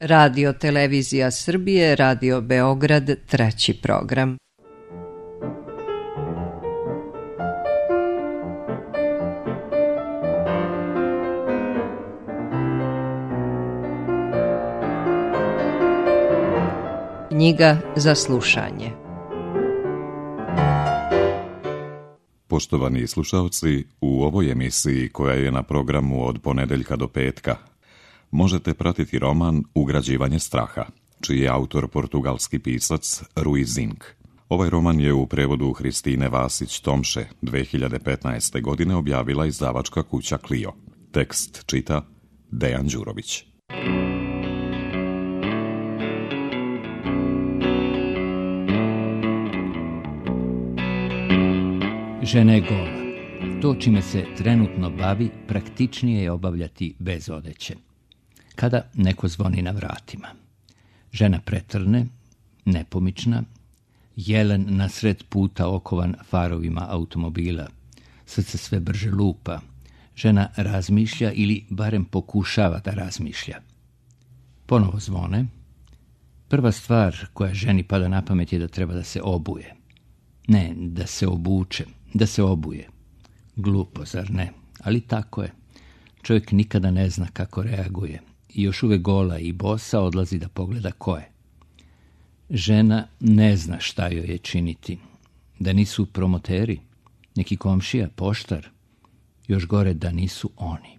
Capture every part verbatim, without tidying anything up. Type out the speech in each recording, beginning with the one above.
Radio Televizija Srbije, Radio Beograd, treći program. Knjiga za slušanje. Poštovani slušalci, u ovoj emisiji koja je na programu od ponedeljka do petka možete pratiti roman Ugrađivanje straha, čiji je autor portugalski pisac Rui Zinck. Ovaj roman je u prevodu Hristine Vasić-Tomše dve hiljade petnaeste. godine objavila izdavačka kuća Clio. Tekst čita Dejan Đurović. Žena je gola. To čime se trenutno bavi praktičnije je obavljati bez odeće. Kada neko zvoni na vratima. Žena pretrne, nepomična, jelen na sred puta okovan farovima automobila. Srce sve brže lupa. Žena razmišlja ili barem pokušava da razmišlja. Ponovo zvone. Prva stvar koja ženi pada na pamet je da treba da se obuje. Ne, da se obuče, da se obuje. Glupo, zar ne? Ali tako je. Čovjek nikada ne zna kako reaguje. I još uvek gola i bosa odlazi da pogleda ko je. Žena ne zna šta joj je činiti. Da nisu promoteri, neki komšija, poštar. Još gore da nisu oni.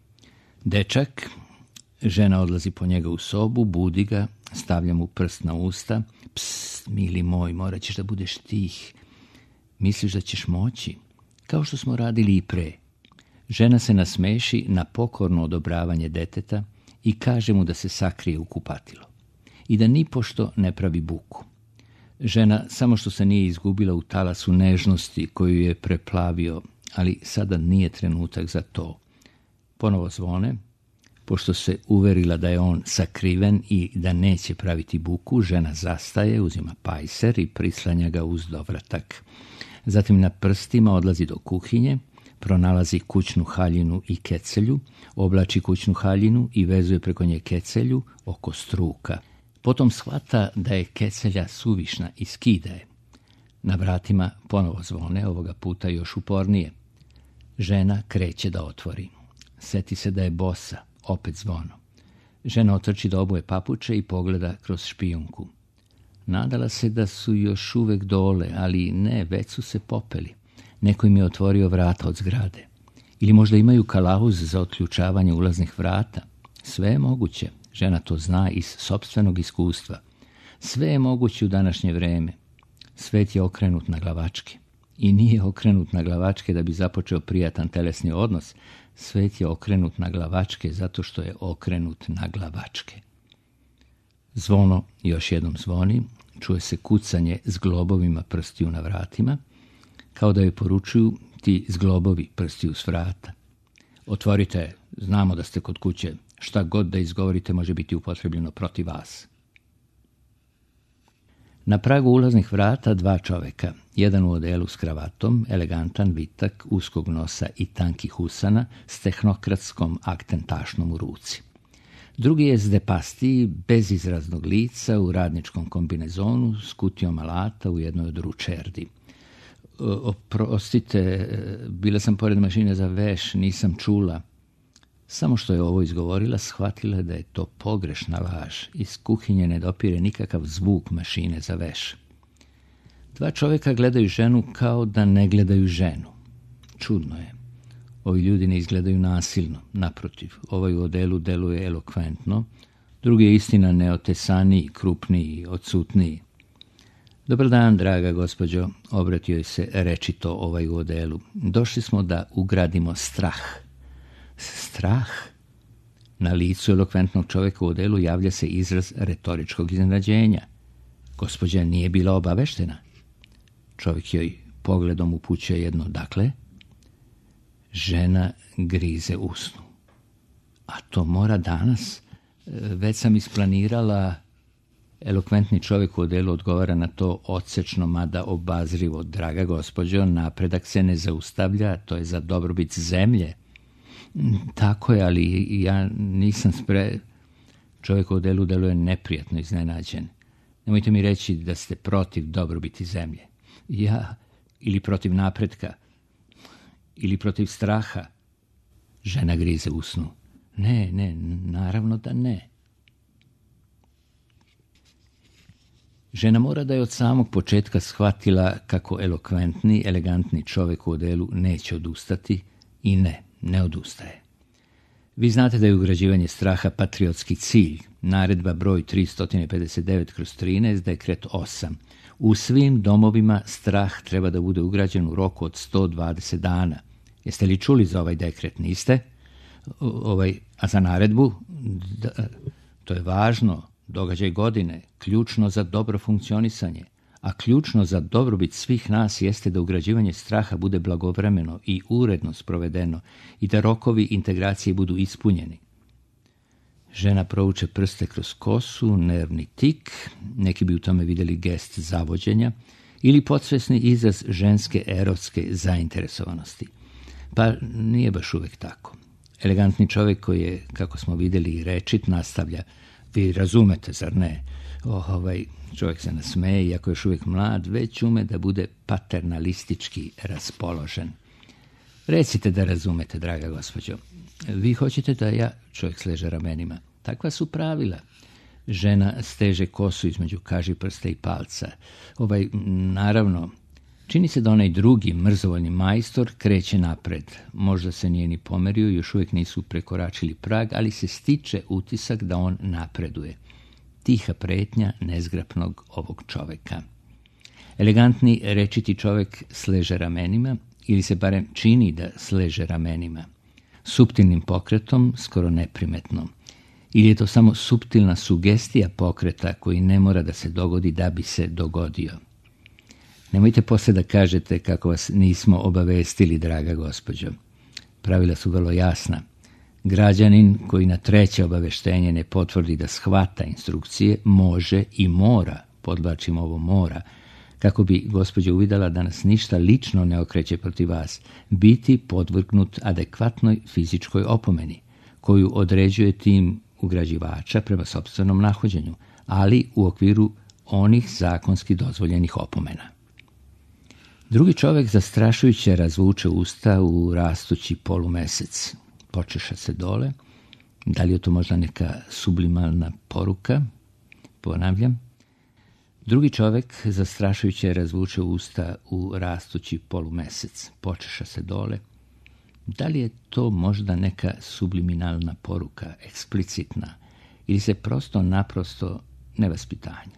Dečak, žena odlazi po njega u sobu, budi ga, stavlja mu prst na usta. Psst, mili moj, morat ćeš da budeš tih. Misliš da ćeš moći? Kao što smo radili i pre. Žena se nasmeši na pokorno odobravanje deteta i kaže mu da se sakrije u kupatilo. I da nipošto ne pravi buku. Žena samo što se nije izgubila u talasu nežnosti koju je preplavio, ali sada nije trenutak za to. Ponovo zvone. Pošto se uverila da je on sakriven i da neće praviti buku, žena zastaje, uzima pajser i prislanja ga uz dovratak. Zatim na prstima odlazi do kuhinje, pronalazi kućnu haljinu i kecelju, oblači kućnu haljinu i vezuje preko nje kecelju oko struka. Potom shvata da je kecelja suvišna i skida je. Na vratima ponovo zvone, ovoga puta još upornije. Žena kreće da otvori. Seti se da je bosa. Opet zvono. Žena otrči da obuje papuče i pogleda kroz špijunku. Nadala se da su još uvek dole, ali ne, već su se popeli. Neko im je otvorio vrata od zgrade. Ili možda imaju kalauz za otključavanje ulaznih vrata. Sve je moguće. Žena to zna iz sopstvenog iskustva. Sve je moguće u današnje vreme. Svet je okrenut na glavačke. I nije okrenut na glavačke da bi započeo prijatan telesni odnos. Svet je okrenut na glavačke zato što je okrenut na glavačke. Zvono još jednom zvoni, čuje se kucanje s globovima prstiju na vratima, kao da joj poručuju ti zglobovi prstiju s vrata. Otvorite, znamo da ste kod kuće, šta god da izgovorite može biti upotrebljeno protiv vas. Na pragu ulaznih vrata dva čoveka, jedan u odelu s kravatom, elegantan, vitak, uskog nosa i tankih usana, s tehnokratskom aktentašnom u ruci. Drugi je zdepastiji, bez izraznog lica, u radničkom kombinezonu, s kutijom alata u jednoj od ručerdi. Oprostite, bila sam pored mašine za veš, nisam čula. Samo što je ovo izgovorila, shvatila da je to pogrešna laž. Iz kuhinje ne dopire nikakav zvuk mašine za veš. Dva čovjeka gledaju ženu kao da ne gledaju ženu. Čudno je. Ovi ljudi ne izgledaju nasilno. Naprotiv, ovaj u odelu deluje elokventno. Drugi je istina neotesaniji, krupniji, odsutniji. Dobar dan, draga gospođo, obratio je se rečito ovaj u odelu. Došli smo da ugradimo strah. Strah? Na licu elokventnog čovjeka u odelu javlja se izraz retoričkog iznenađenja. Gospođa nije bila obaveštena. Čovjek joj pogledom upućuje jedno dakle. Žena grize usnu. A to mora danas? Već sam isplanirala. Elokventni čovjek u odelu odgovara na to odsečno, mada obazrivo. Draga gospođo, napredak se ne zaustavlja, to je za dobrobit zemlje. Tako je, ali ja nisam spre... Čovjek u odelu deluje neprijatno iznenađen. Nemojte mi reći da ste protiv dobrobiti zemlje. Ja, ili protiv napretka, ili protiv straha. Žena grize usnu. Ne, ne, naravno da ne. Žena mora da je od samog početka shvatila kako elokventni, elegantni čovjek u odelu neće odustati i ne, ne odustaje. Vi znate da je ugrađivanje straha patriotski cilj. Naredba broj tristo pedeset devet kroz trinaest, dekret osam. U svim domovima strah treba da bude ugrađen u roku od sto dvadeset dana. Jeste li čuli za ovaj dekret? Niste? O, ovaj, a za naredbu? Da, to je važno. Događaj godine, ključno za dobro funkcionisanje, a ključno za dobrobit svih nas jeste da ugrađivanje straha bude blagovremeno i uredno sprovedeno i da rokovi integracije budu ispunjeni. Žena provuče prste kroz kosu, nervni tik, neki bi u tome vidjeli gest zavođenja ili podsvesni izraz ženske erotske zainteresovanosti. Pa nije baš uvijek tako. Elegantni čovjek koji je, kako smo vidjeli, i rečit, nastavlja: vi razumete, zar ne? Oh, ovaj čovjek se nasmeje, iako je još uvijek mlad, već ume da bude paternalistički raspoložen. Recite da razumete, draga gospođo. Vi hoćete da ja... Čovjek sleže ramenima. Takva su pravila. Žena steže kosu između kažiprsta i palca. Ovaj, naravno, čini se da onaj drugi mrzovoljni majstor kreće napred. Možda se nije ni pomerio, još uvijek nisu prekoračili prag, ali se stiče utisak da on napreduje. Tiha pretnja nezgrapnog ovog čovjeka. Elegantni, rečiti čovjek sleže ramenima, ili se barem čini da sleže ramenima. Suptilnim pokretom, skoro neprimetnom. Ili je to samo suptilna sugestija pokreta koji ne mora da se dogodi da bi se dogodio. Nemojte poslije da kažete kako vas nismo obavestili, draga gospođo. Pravila su vrlo jasna. Građanin koji na treće obaveštenje ne potvrdi da shvata instrukcije može i mora, podvlačim ovo mora, kako bi gospođa uvidjela da nas ništa lično ne okreće protiv vas, biti podvrgnut adekvatnoj fizičkoj opomeni, koju određuje tim ugrađivača prema sopstvenom nahođenju, ali u okviru onih zakonski dozvoljenih opomena. Drugi čovjek zastrašujuće razvuče usta u rastući polumesec. Počeša se dole. Da li je to možda neka sublimalna poruka? Ponavljam. Drugi čovjek zastrašujuće razvuče usta u rastući polumesec. Počeša se dole. Da li je to možda neka subliminalna poruka, eksplicitna, ili se prosto naprosto nevaspitanje?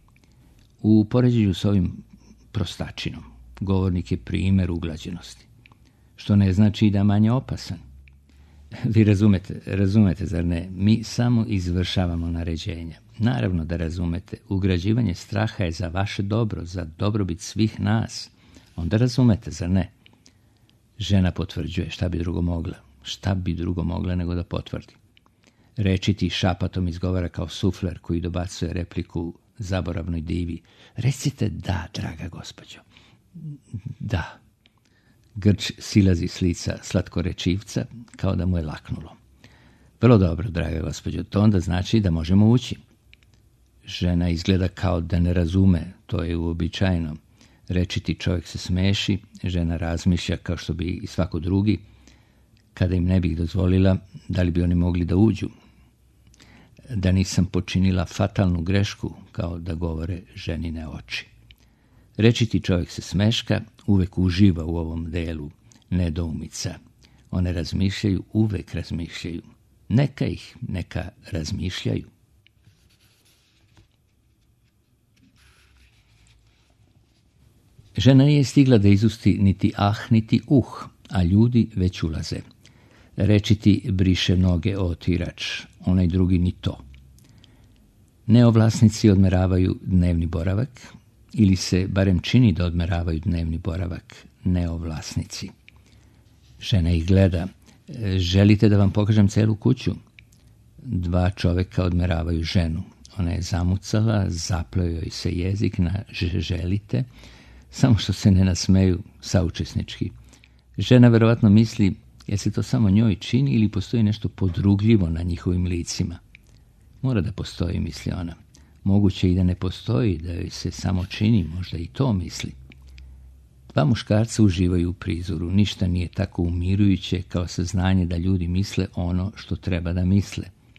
U poređenju s ovim prostačinom, govornik je primjer uglađenosti, što ne znači da manje opasan. Vi razumete, razumete, zar ne? Mi samo izvršavamo naređenja. Naravno da razumete, ugrađivanje straha je za vaše dobro, za dobrobit svih nas. Onda razumete, zar ne? Žena potvrđuje, šta bi drugo mogla? Šta bi drugo mogla nego da potvrdi? Rečiti šapatom izgovara kao sufler koji dobacuje repliku zaboravnoj divi. Recite da, draga gospođo. Da. Grč silazi s lica slatkorečivca kao da mu je laknulo. Vrlo dobro, draga gospođo, to onda znači da možemo ući. Žena izgleda kao da ne razume, to je uobičajeno. Rečiti čovjek se smeši, žena razmišlja kao što bi i svako drugi. Kada im ne bih dozvolila, da li bi oni mogli da uđu? Da nisam počinila fatalnu grešku, kao da govore ženine oči. Rečiti čovjek se smeška, uvek uživa u ovom delu nedoumica. One razmišljaju, uvek razmišljaju. Neka ih, neka razmišljaju. Žena nije stigla da izusti niti ah, niti uh, a ljudi već ulaze. Rečiti briše noge otirač, onaj drugi ni to. Neovlasnici odmeravaju dnevni boravak, ili se barem čini da odmeravaju dnevni boravak neovlasnici. Žena ih gleda. Želite da vam pokažem celu kuću? Dva čovjeka odmeravaju ženu. Ona je zamucala, zapleo joj se jezik na želite, samo što se ne nasmeju saučesnički. Žena verovatno misli, je se to samo njoj čini ili postoji nešto podrugljivo na njihovim licima. Mora da postoji, misli ona. Moguće i da ne postoji, da joj se samo čini, možda i to misli. Dva muškarca uživaju u prizoru. Ništa nije tako umirujuće kao saznanje da ljudi misle ono što treba da misle.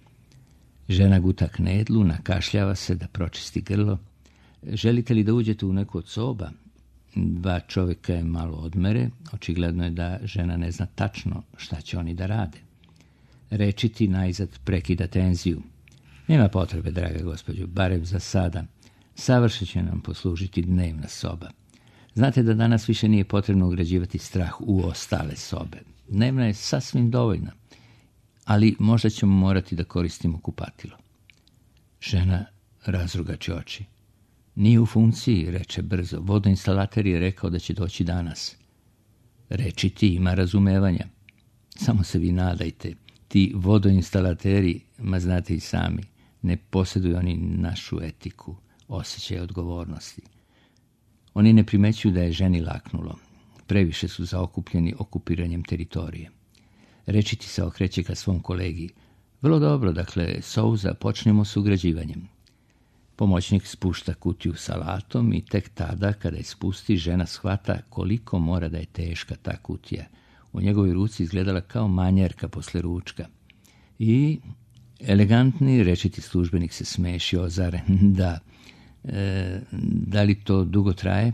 Žena guta knedlu, nakašljava se da pročisti grlo. Želite li da uđete u neku od soba? Dva čovjeka je malo odmere. Očigledno je da žena ne zna tačno šta će oni da rade. Rečiti najzad prekida tenziju. Nema potrebe, draga gospođo, barem za sada. Savršeno će nam poslužiti dnevna soba. Znate da danas više nije potrebno ugrađivati strah u ostale sobe. Dnevna je sasvim dovoljna, ali možda ćemo morati da koristimo kupatilo. Žena razrugači oči. Nije u funkciji, reče brzo. Vodoinstalater je rekao da će doći danas. Rečiti ima razumevanja. Samo se vi nadajte. Ti vodoinstalateri, ma znate i sami, ne posjeduju oni našu etiku, osjećaj odgovornosti. Oni ne primećuju da je ženi laknulo. Previše su zaokupljeni okupiranjem teritorije. Rečiti se okreće ka svom kolegi. Vrlo dobro, dakle, Souza, počnemo s ugrađivanjem. Pomoćnik spušta kutiju sa alatom i tek tada, kada je spusti, žena shvata koliko mora da je teška ta kutija. U njegovoj ruci izgledala kao manjerka posle ručka. I elegantni rečiti službenik se smeši, ozare. Da, e, da li to dugo traje?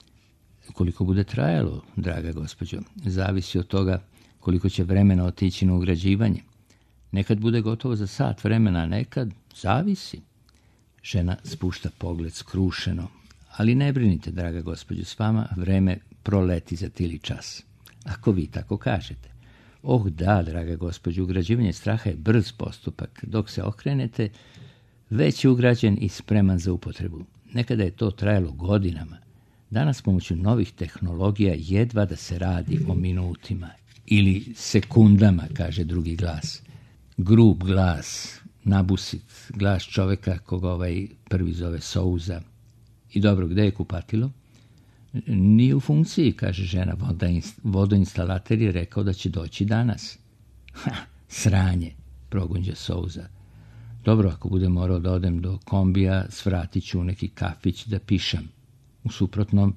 Koliko bude trajalo, draga gospođo, zavisi od toga koliko će vremena otići na ugrađivanje. Nekad bude gotovo za sat vremena, a nekad zavisi. Žena spušta pogled skrušeno. Ali ne brinite, draga gospođo, s vama vreme proleti za tili čas. Ako vi tako kažete. Oh da, draga gospođo, ugrađivanje straha je brz postupak. Dok se okrenete, već je ugrađen i spreman za upotrebu. Nekada je to trajalo godinama. Danas pomoću novih tehnologija jedva da se radi o minutima. Ili sekundama, kaže drugi glas. Grub glas, nabusit, glas čoveka koga ovaj prvi zove Souza. I dobro, gde je kupatilo? Nije u funkciji, kaže žena. Vodoinstalater je rekao da će doći danas. Ha, sranje, progunđa Souza. Dobro, ako bude morao da odem do kombija, svratit ću u neki kafić da pišem. U suprotnom,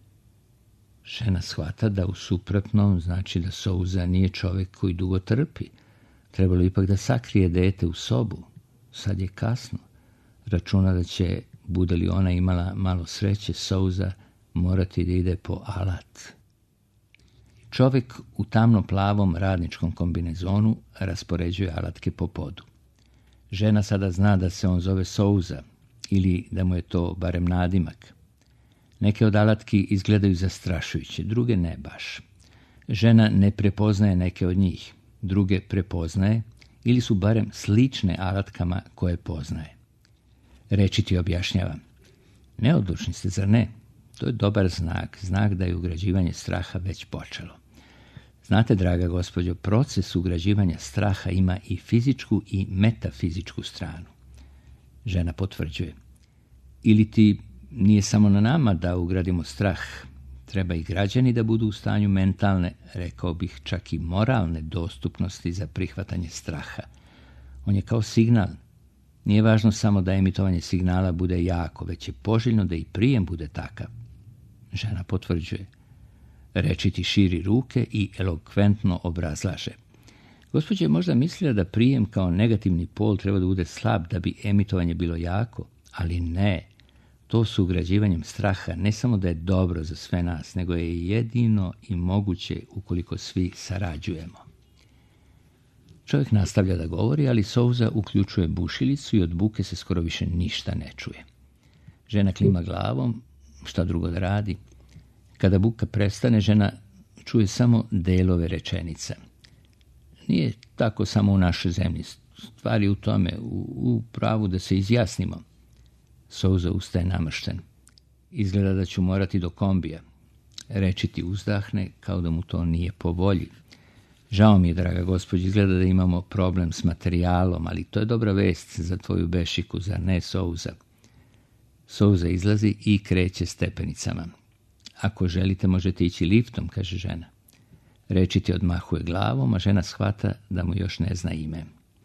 žena shvata da u suprotnom znači da Souza nije čovjek koji dugo trpi. Trebalo ipak da sakrije dete u sobu. Sad je kasno. Računa da će, bude li ona imala malo sreće, Souza morati da ide po alat. Čovjek u tamno plavom radničkom kombinezonu raspoređuje alatke po podu. Žena sada zna da se on zove Souza, ili da mu je to barem nadimak. Neke od alatki izgledaju zastrašujuće, druge ne baš. Žena ne prepoznaje neke od njih, druge prepoznaje ili su barem slične alatkama koje poznaje. Rečiti objašnjava. Neodlučni ste, zar ne? To je dobar znak, znak da je ugrađivanje straha već počelo. Znate, draga gospođo, proces ugrađivanja straha ima i fizičku i metafizičku stranu. Žena potvrđuje. Ili ti nije samo na nama da ugradimo strah, treba i građani da budu u stanju mentalne, rekao bih čak i moralne dostupnosti za prihvatanje straha. On je kao signal. Nije važno samo da emitovanje signala bude jako, već je poželjno da i prijem bude takav. Žena potvrđuje. Rečiti širi ruke i elokventno obrazlaže. Gospođa je možda mislila da prijem kao negativni pol treba da bude slab da bi emitovanje bilo jako, ali ne. To s ugrađivanjem straha ne samo da je dobro za sve nas, nego je jedino i moguće ukoliko svi sarađujemo. Čovjek nastavlja da govori, ali Souza uključuje bušilicu i od buke se skoro više ništa ne čuje. Žena klima glavom, šta drugo da radi. Kada buka prestane, žena čuje samo delove rečenica. Nije tako samo u našoj zemlji. Stvar je u tome, u, u pravu da se izjasnimo. Souza ustaje namršten. Izgleda da ću morati do kombija. Rečiti uzdahne kao da mu to nije po volji. Žao mi je, draga gospođo, izgleda da imamo problem s materijalom, ali to je dobra vest za tvoju bešiku, zar ne, Souza? Souza izlazi i kreće stepenicama. Ako želite, možete ići liftom, kaže žena. Rečiti odmahuje glavom, a žena shvata da mu još ne zna ime.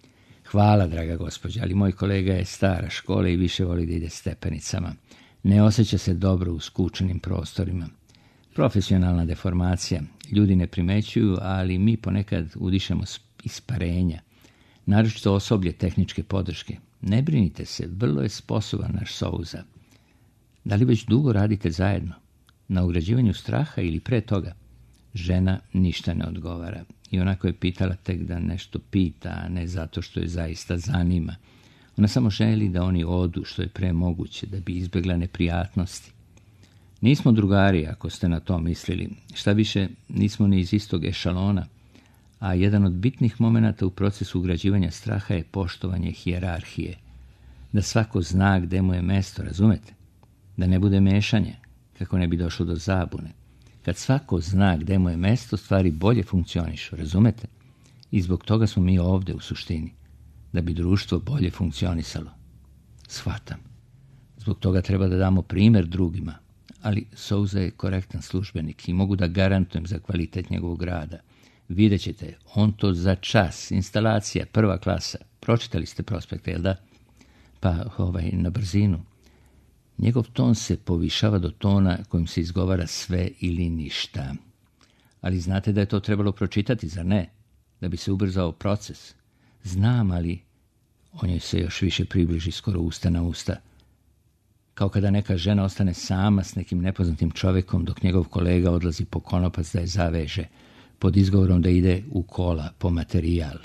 Hvala, draga gospođa, ali moj kolega je stara škola i više voli da ide stepenicama. Ne osjeća se dobro u skučenim prostorima. Profesionalna deformacija. Ljudi ne primećuju, ali mi ponekad udišemo isparenja. Naročito osoblje tehničke podrške. Ne brinite se, vrlo je sposoban naš Souza. Da li već dugo radite zajedno? Na ugrađivanju straha ili pre toga? Žena ništa ne odgovara. I onako je pitala tek da nešto pita, a ne zato što je zaista zanima. Ona samo želi da oni odu što je pre moguće, da bi izbjegla neprijatnosti. Nismo drugari, ako ste na to mislili. Šta više, nismo ni iz istog ešalona. A jedan od bitnih momenata u procesu ugrađivanja straha je poštovanje hijerarhije. Da svako zna gde mu je mesto, razumete? Da ne bude mešanje, kako ne bi došlo do zabune. Kad svako zna gde mu je mesto, stvari bolje funkcionišu, razumete? I zbog toga smo mi ovde u suštini, da bi društvo bolje funkcionisalo. Shvatam. Zbog toga treba da damo primer drugima, ali Souza je korektan službenik i mogu da garantujem za kvalitet njegovog rada. Vidjet ćete, on to za čas, instalacija, prva klasa. Pročitali ste prospekte, jel da? Pa, ovaj, na brzinu. Njegov ton se povišava do tona kojim se izgovara sve ili ništa. Ali znate da je to trebalo pročitati, zar ne? Da bi se ubrzao proces. Znam, ali on joj se još više približi skoro usta na usta. Kao kada neka žena ostane sama s nekim nepoznatim čovekom dok njegov kolega odlazi po konopac da je zaveže, pod izgovorom da ide u kola po materijal.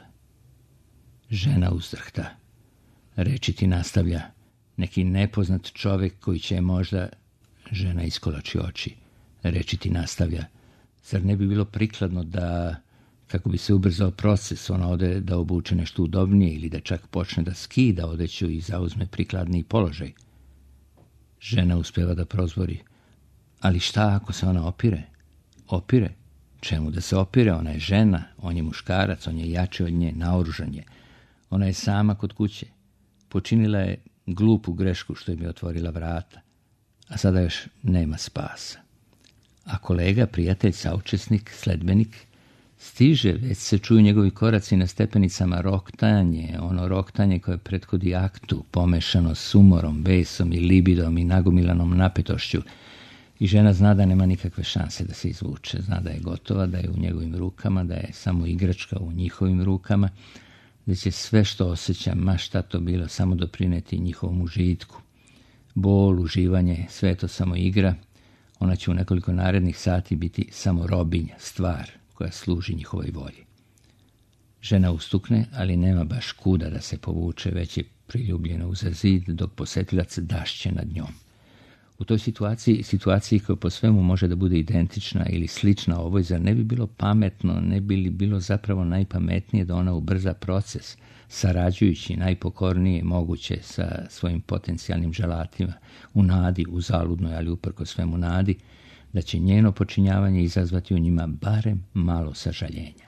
Žena uzdrhta. Reči ti nastavlja. Neki nepoznat čovek koji će možda... Žena iskolači oči. Reči ti nastavlja. Zar ne bi bilo prikladno da, kako bi se ubrzao proces, ona ode da obuče nešto udobnije ili da čak počne da skida odeću i zauzme prikladniji položaj? Žena uspeva da prozbori. Ali šta ako se ona opire? Opire? Čemu da se opire? Ona je žena, on je muškarac, on je jači od nje, naoružan je. Ona je sama kod kuće. Počinila je glupu grešku što je mi otvorila vrata, a sada još nema spasa. A kolega, prijatelj, saučesnik, sledbenik, stiže, već se čuju njegovi koraci na stepenicama, roktanje, ono roktanje koje prethodi aktu, pomešano s umorom, besom i libidom i nagomilanom napetošću. I žena zna da nema nikakve šanse da se izvuče, zna da je gotova, da je u njegovim rukama, da je samo igračka u njihovim rukama, da će sve što osjeća, ma šta to bilo, samo doprineti njihovom užitku. Bol, uživanje, sve je to samo igra. Ona će u nekoliko narednih sati biti samo robinja, stvar koja služi njihovoj volji. Žena ustukne, ali nema baš kuda da se povuče, već je priljubljena uza zid, dok posetilac dašće nad njom. U toj situaciji, situaciji koja po svemu može da bude identična ili slična ovoj, zar ne bi bilo pametno, ne bi li bilo zapravo najpametnije da ona ubrza proces, sarađujući najpokornije moguće sa svojim potencijalnim želatima, u nadi, u zaludnoj, ali uprko svemu nadi, da će njeno počinjavanje izazvati u njima barem malo sažaljenja.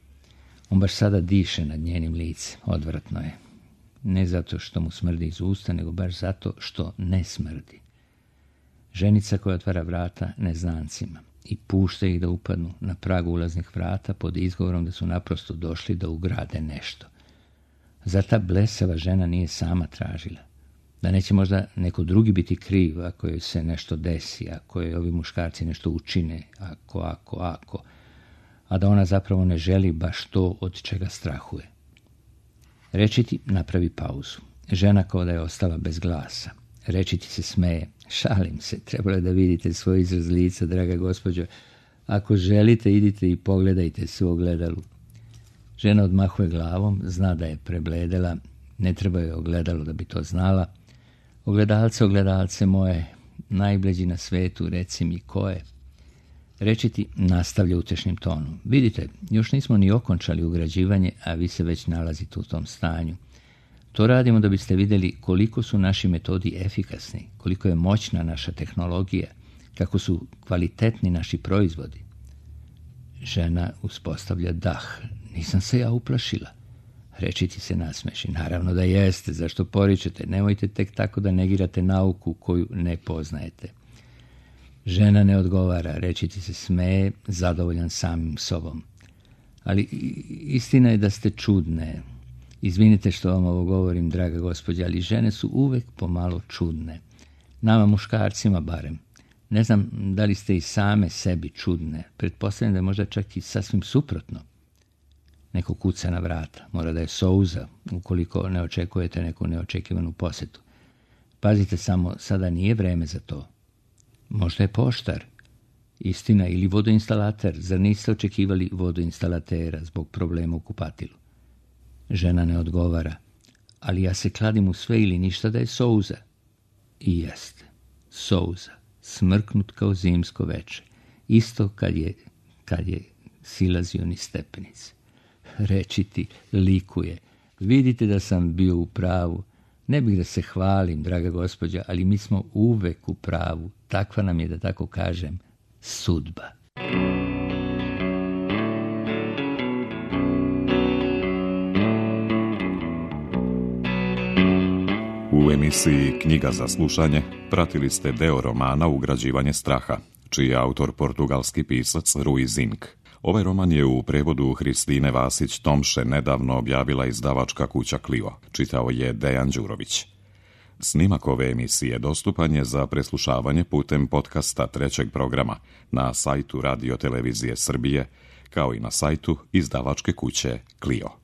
On baš sada diše nad njenim licem, odvratno je. Ne zato što mu smrdi iz usta, nego baš zato što ne smrdi. Ženica koja otvara vrata neznancima i pušta ih da upadnu na pragu ulaznih vrata pod izgovorom da su naprosto došli da ugrade nešto. Zar ta blesava žena nije sama tražila? Da neće možda neko drugi biti kriv ako joj se nešto desi, ako joj ovi muškarci nešto učine, ako, ako, ako, a da ona zapravo ne želi baš to od čega strahuje. Reči ti napravi pauzu. Žena kao da je ostala bez glasa. Reči ti se smeje. Šalim se, trebalo je da vidite svoj izraz lica, draga gospođo. Ako želite, idite i pogledajte se u ogledalu. Žena odmahuje glavom, zna da je prebledela, ne treba joj ogledalo da bi to znala. Ogledalce, ogledalce moje, najbleđi na svetu, reci mi ko je. Reči ti nastavlja utešnim tonom. Vidite, još nismo ni okončali ugrađivanje, a vi se već nalazite u tom stanju. To radimo da biste vidjeli koliko su naši metodi efikasni, koliko je moćna naša tehnologija, kako su kvalitetni naši proizvodi. Žena uspostavlja dah. Nisam se ja uplašila. Reči ti se nasmeši. Naravno da jeste, zašto poričete? Nemojte tek tako da negirate nauku koju ne poznajete. Žena ne odgovara, reči ti se smeje, zadovoljan samim sobom. Ali istina je da ste čudne. Izvinite što vam ovo govorim, draga gospođa, ali žene su uvek pomalo čudne. Nama muškarcima barem. Ne znam da li ste i same sebi čudne. Pretpostavljam da je možda čak i sasvim suprotno. Neko kuca na vrata. Mora da je Souza, ukoliko ne očekujete neku neočekivanu posetu. Pazite samo, sada nije vreme za to. Možda je poštar. Istina, ili vodoinstalater. Zar niste očekivali vodoinstalatera zbog problema u kupatilu? Žena ne odgovara. Ali ja se kladim u sve ili ništa da je Souza. I jeste. Souza. Smrknut kao zimsko veče. Isto kad je, kad je silazio niz stepenice. Reči ti likuje. Vidite da sam bio u pravu. Ne bih da se hvalim, draga gospođa, ali mi smo uvek u pravu. Takva nam je, da tako kažem, sudba. U emisiji Knjiga za slušanje pratili ste deo romana Ugrađivanje straha, čiji je autor portugalski pisac Rui Zinck. Ovaj roman je u prevodu Hristine Vasić-Tomše nedavno objavila izdavačka kuća Clio. Čitao je Dejan Đurović. Snimak ove emisije dostupan je za preslušavanje putem podcasta trećeg programa na sajtu Radio Televizije Srbije, kao i na sajtu izdavačke kuće Clio.